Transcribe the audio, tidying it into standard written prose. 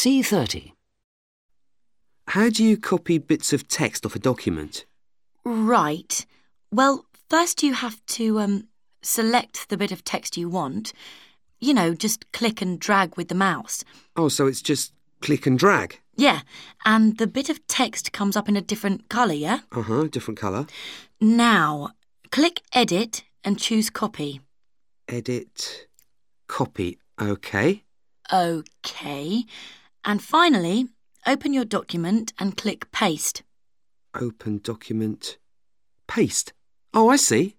C30. How do you copy bits of text off a document? Right. Well, first you have to select the bit of text you want. You know, just click and drag with the mouse. Oh, so it's just click and drag? Yeah, and the bit of text comes up in a different colour, yeah? Different colour. Now, click Edit and choose Copy. Edit, copy, OK. OK. And finally, open your document and click Paste. Open document, paste. Oh, I see.